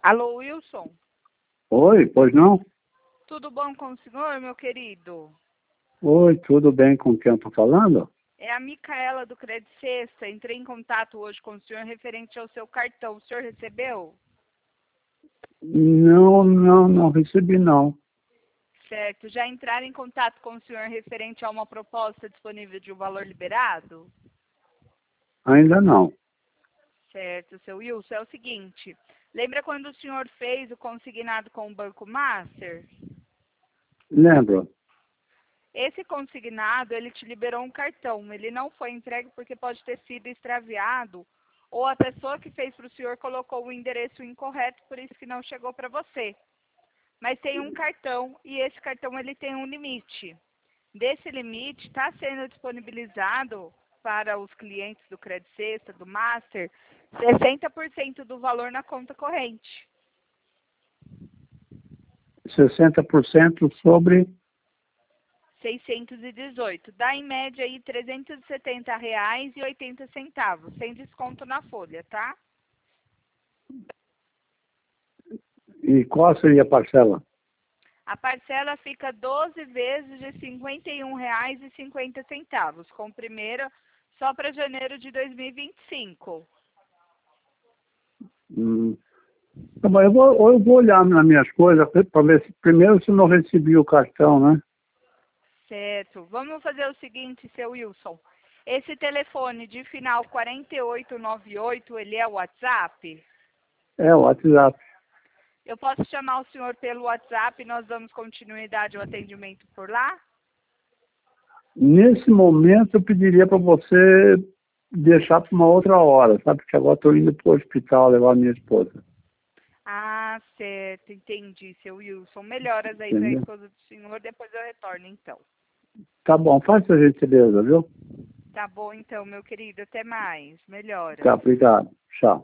Alô, Wilson? Oi, pois não? Tudo bom com o senhor, meu querido? Oi, tudo bem com quem eu estou falando? É a Micaela do Credit Sexta. Entrei em contato hoje com o senhor referente ao seu cartão. O senhor recebeu? Não recebi não. Certo. Já entraram em contato com o senhor referente a uma proposta disponível de um valor liberado? Ainda não. Certo, seu Wilson. É o seguinte, lembra quando o senhor fez o consignado com o Banco Master? Lembro. Esse consignado, ele te liberou um cartão. Ele não foi entregue porque pode ter sido extraviado ou a pessoa que fez para o senhor colocou o endereço incorreto, por isso que não chegou para você. Mas tem um cartão e esse cartão ele tem um limite. Desse limite está sendo disponibilizado para os clientes do Credit Sexta, do Master, 60% do valor na conta corrente. 60% sobre 618. Dá em média aí R$ 370,80, sem desconto na folha, tá? e qual seria a parcela? A parcela fica 12 vezes de R$ 51,50, com primeira só para janeiro de 2025. Tá bom, eu vou olhar nas minhas coisas para ver se primeiro se não recebi o cartão, né? Certo. Vamos fazer o seguinte, seu Wilson. Esse telefone de final 4898, ele é o WhatsApp? É o WhatsApp. Eu posso chamar o senhor pelo WhatsApp e nós damos continuidade ao atendimento por lá? Nesse momento eu pediria para você deixar para uma outra hora, sabe? Porque agora estou indo para o hospital levar minha esposa. Ah, certo. Entendi, seu Wilson. Melhoras aí para a Entendeu? esposa do senhor, depois eu retorno, então. Tá bom, faz essa gentileza, viu? Tá bom, então, meu querido. Até mais. Melhoras. Tá, obrigado. Tchau.